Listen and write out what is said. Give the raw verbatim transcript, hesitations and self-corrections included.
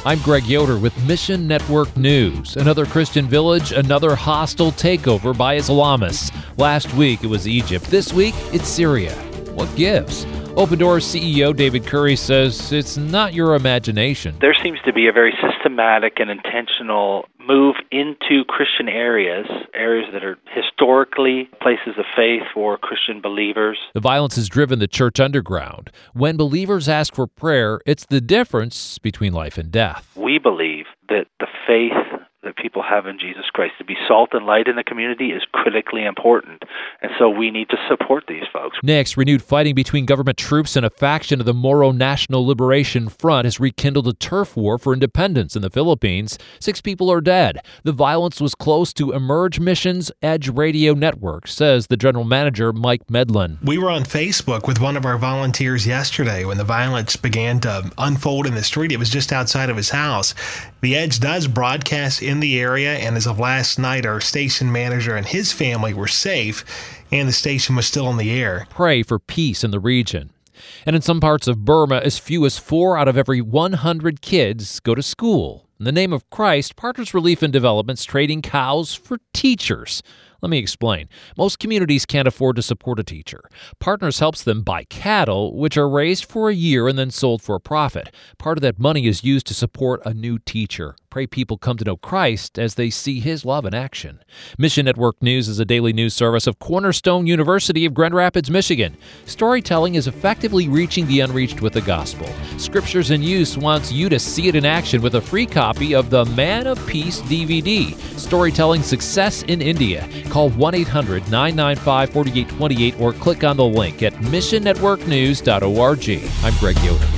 I'm Greg Yoder with Mission Network News. Another Christian village, another hostile takeover by Islamists. Last week it was Egypt. This week it's Syria. What gives? Open Doors C E O David Curry says it's not your imagination. There seems to be a very systematic and intentional move into Christian areas, areas that are historically places of faith for Christian believers. The violence has driven the church underground. When believers ask for prayer, it's the difference between life and death. We believe that the faith that people have in Jesus Christ, to be salt and light in the community, is critically important. And so we need to support these folks. Next, renewed fighting between government troops and a faction of the Moro National Liberation Front has rekindled a turf war for independence in the Philippines. Six people are dead. The violence was close to Emerge Mission's Edge Radio Network, says the general manager, Mike Medlin. We were on Facebook with one of our volunteers yesterday when the violence began to unfold in the street. It was just outside of his house. The Edge does broadcast in the area, and as of last night, our station manager and his family were safe, and the station was still on the air. Pray for peace in the region. And in some parts of Burma, as few as four out of every one hundred kids go to school. In the name of Christ, Partners Relief and Development's trading cows for teachers. Let me explain. Most communities can't afford to support a teacher. Partners helps them buy cattle, which are raised for a year and then sold for a profit. Part of that money is used to support a new teacher. Pray people come to know Christ as they see his love in action. Mission Network News is a daily news service of Cornerstone University of Grand Rapids, Michigan. Storytelling is effectively reaching the unreached with the gospel. Scriptures in Use wants you to see it in action with a free copy of the Man of Peace D V D, Storytelling Success in India. Call one eight hundred nine nine five four eight two eight or click on the link at mission network news dot org. I'm Greg Yoder.